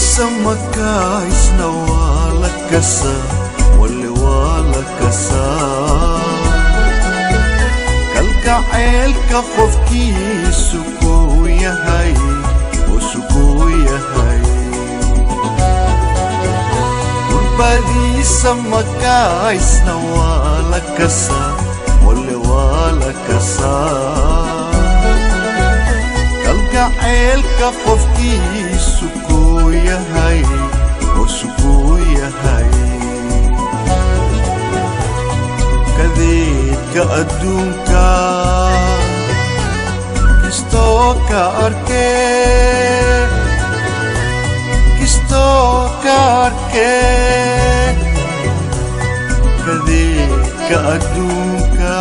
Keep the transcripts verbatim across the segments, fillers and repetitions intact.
makaisna waa la kasaa wali waa la kasaa kalgacaylka qofkiisu kuu yahay usu kuu yahay gurbadiisa makaisna waa la kasaa wali waa la kasaa kalgacaylka qofkiisu kuu yahay usu kuu yahay kadeedka adduunka kistoo ka arkee kistoo ka arkee kadeedka adduunka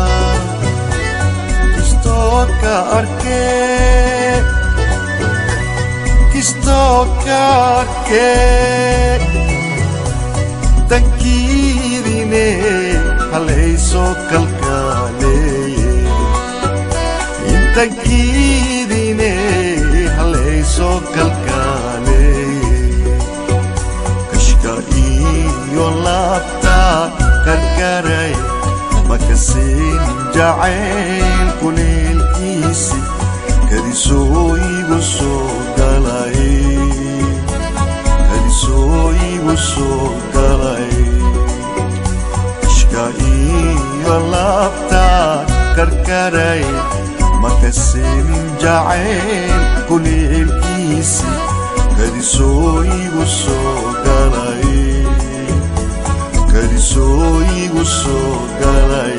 kistoo ka arkee kistoo ka arkee dankiidine halayso kalkaaleeye intankiidine halayso kalkaaleeye kashka iyo laabta karkaray makasin jacayl kuleelkiisi kadisoo igu soo galay kadisoo igu soo galay kashka iyo laabta karkaray makasin jacayl kuleelkiisi kadisoo igu soo galay kadisoo igu soo galay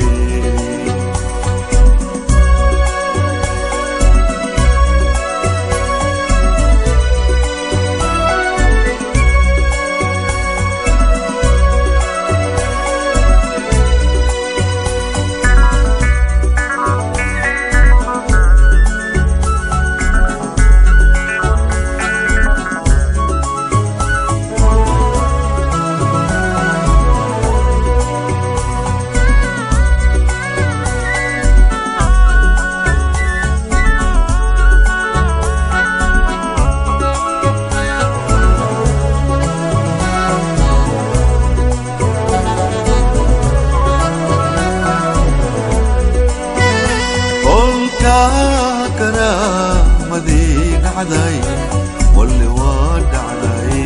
كرامدي دعداي واللي ودعداي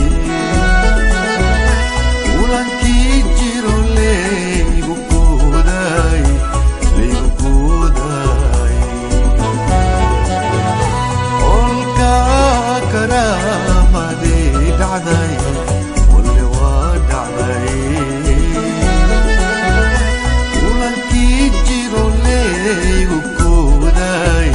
ولكن جيرو لي بكوداي لي بكوداي قولك كرامدي دعداي واللي ودعداي ولكن جيرو لي بكوداي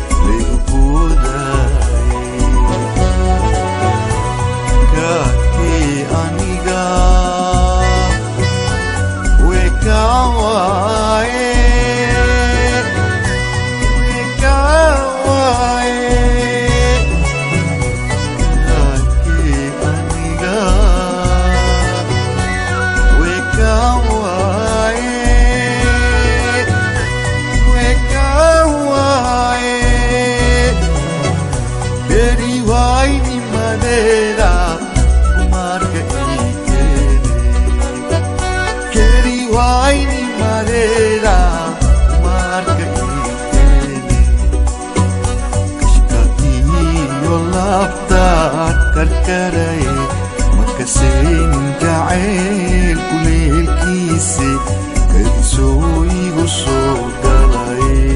karkaray makasin jacayl kuleelkiisi kadisoo igu soo galay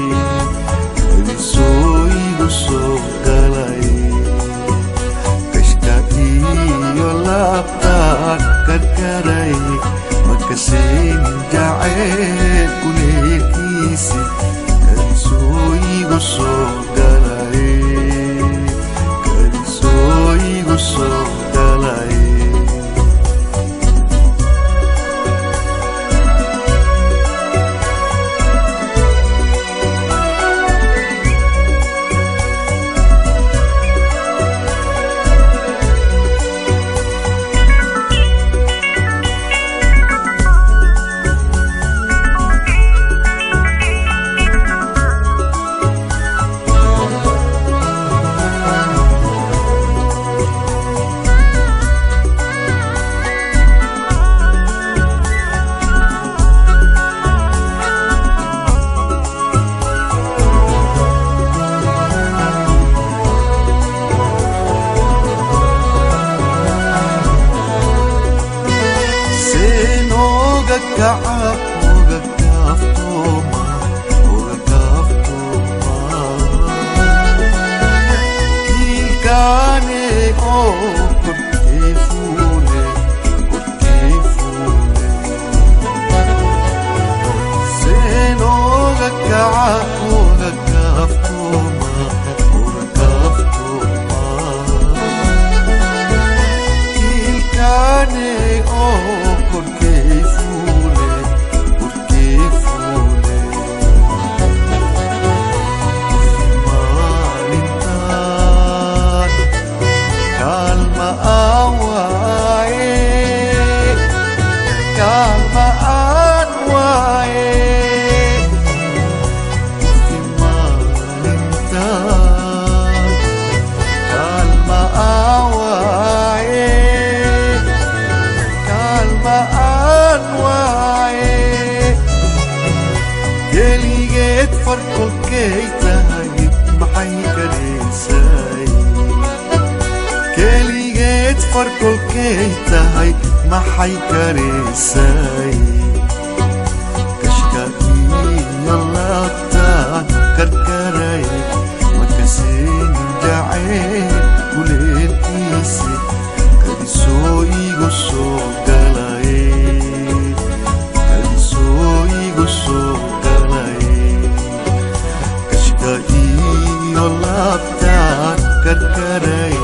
kadisoo igu soo galay kashka iyo laabta karkaray makasin jacayl kuleelkiisi kadisoo igu soo galay so galay kaca uga kaaftoma uga kaaftoma kiilkaane oo korkee fuule korkee fuule seen uga kaca uga kaaftoma uga kaaftoma kiilkaane oo korkee fuule korkee fuule maalintaan kaalma aan waaye kaalma aan waaye maalintaan kaalma aan waaye kaalma aan waaye keligeed farkolkay tahay maxay kareysay keligeed farkolkay tahay maxay kareysay kashka iyo laabtaan karkaray makaseenin jacayl kuleelkiisi kadisoo igu soo galay kadisoo igu soo galay kashka iyo laabtaan karkaray